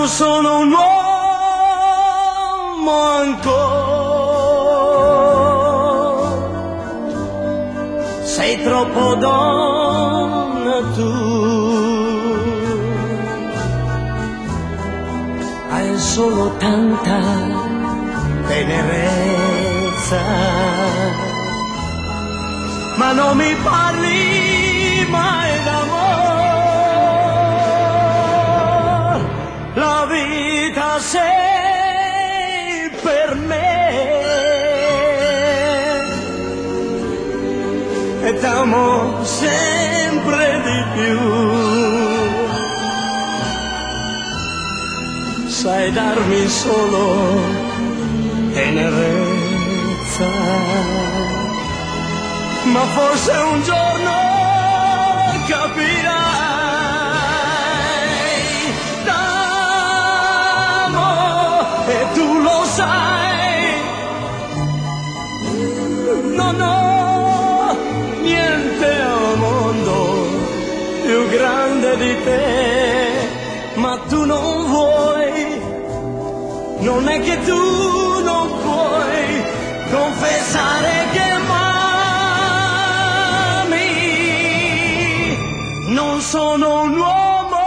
non sono un uomo ancora, sei troppo donna tu, hai solo tanta tenerezza, ma non mi parli mai d'amore, la vita sei per me e t'amo sempre di più, sai darmi solo tenerezza, ma forse un giorno capirai, t'amo e tu lo sai, non ho niente al mondo più grande di te, ma tu non vuoi, non è che tu non puoi confessare che non sono un uomo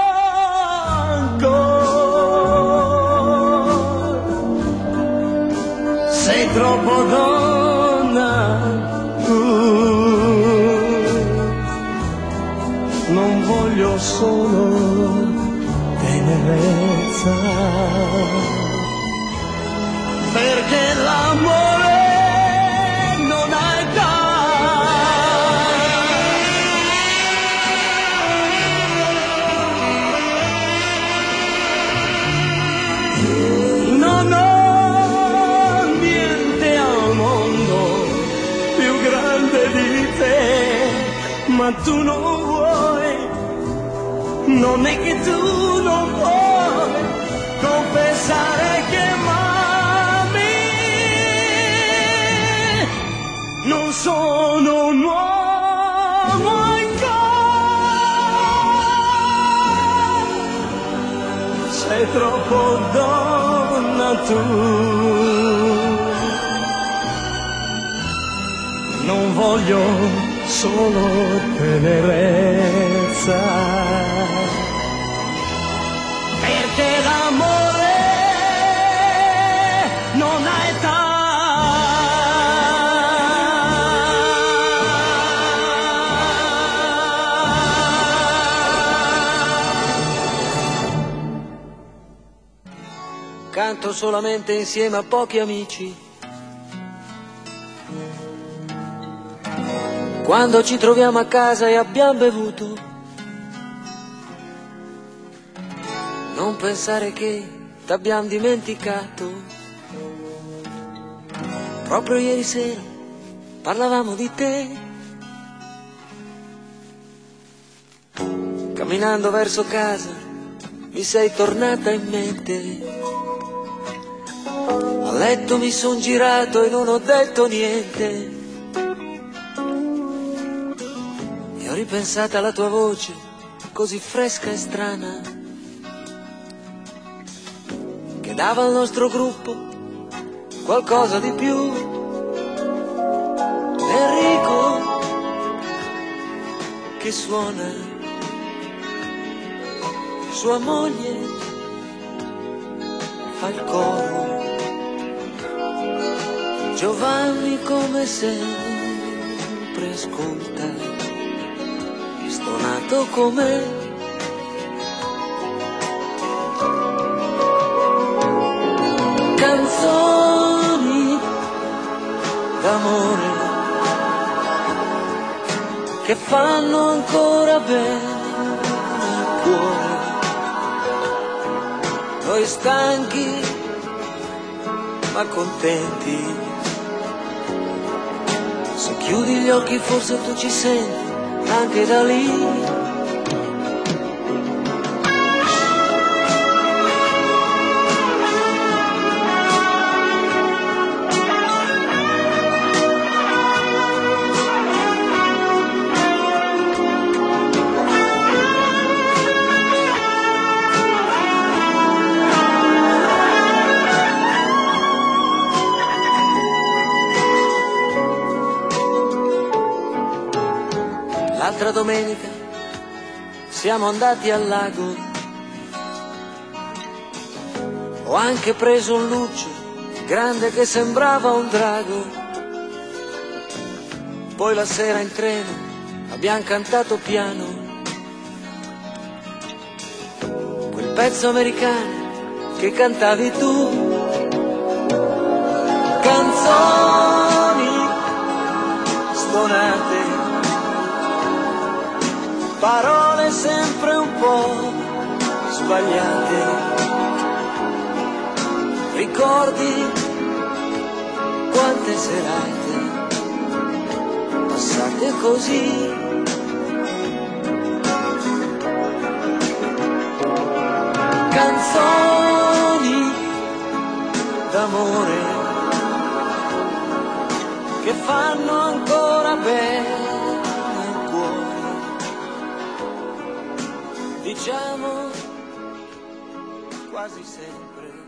ancora, sei troppo donna tu, non voglio solo tenerezza, perché l'amore non ha età. Non ho niente al mondo più grande di te, ma tu non vuoi, non è che tu non puoi confessare che mami, non sono un uomo ancora, sei troppo donna tu, non voglio solo tenerezza, perché l'amore non ha età. Canto solamente insieme a pochi amici, quando ci troviamo a casa e abbiamo bevuto. Non pensare che t'abbiamo dimenticato. Proprio ieri sera parlavamo di te, camminando verso casa mi sei tornata in mente. A letto mi son girato e non ho detto niente, e ho ripensato alla tua voce così fresca e strana, che dava al nostro gruppo qualcosa di più. Enrico che suona, sua moglie fa il coro, Giovanni come sempre ascolta, stonato come canzoni d'amore che fanno ancora bene al cuore. Noi stanchi ma contenti, se chiudi gli occhi forse tu ci senti anche da lì. L'altra domenica siamo andati al lago. Ho anche preso un luccio grande che sembrava un drago. Poi la sera in treno abbiamo cantato piano quel pezzo americano che cantavi tu. Canzoni stonate, parole sempre un po' sbagliate. Ricordi quante serate passate così. Canzoni d'amore che fanno ancora bene al cuore. Diciamo quasi sempre